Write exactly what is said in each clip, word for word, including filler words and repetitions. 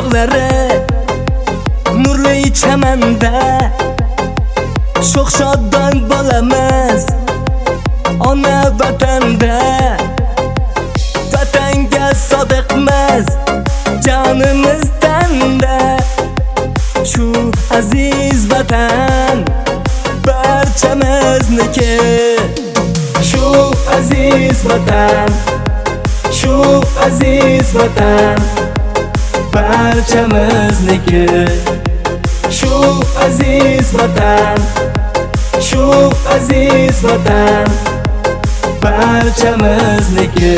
tog'lari nurli chamanda sho'x shodon bo'lamiz ona vatanda. Vatanga sodiqmiz jonimiz tanda. Shu aziz vatan barchamizniki. Shu aziz vatan, shu aziz vatan barchamizniki. Shu aziz vatan, shu aziz vatan barchamizniki.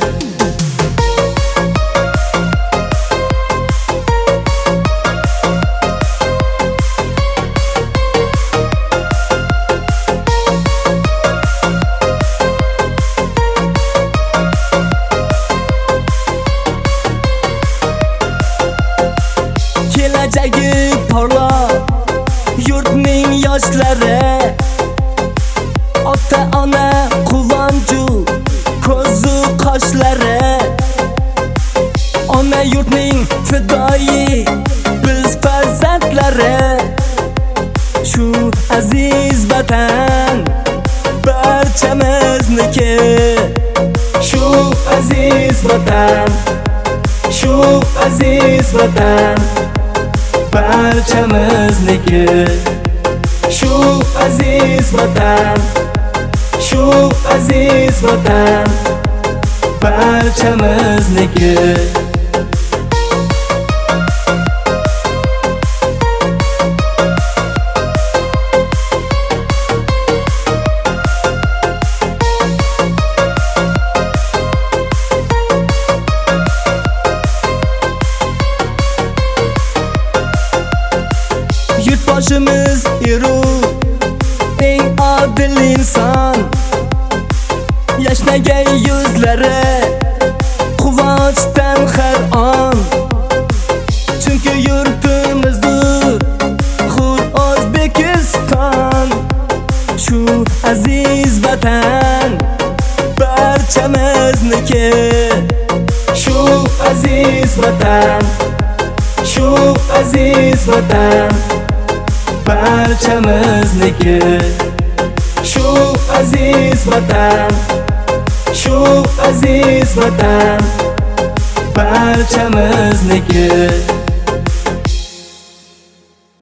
Kelajagi porloq yurtning yoshlari, ota ona quvonchu ko'zu qoshlari. Ona yurtning fidoyi biz farzandlari. Shu aziz vatan barchamizniki. Shu aziz vatan, shu aziz vatan barchamizniki. Shu aziz vatan, shu aziz vatan barchamizniki. Yurtboshimiz eru eng odil inson, yashnagan yuzlari quvonchdan har on. Chunki yurtimizdir xud O'zbekiston. Shu aziz vatan barchamizniki. Shu aziz vatan, shu aziz vatan barchamizniki. Shu aziz vatan, shu aziz vatan barchamizniki.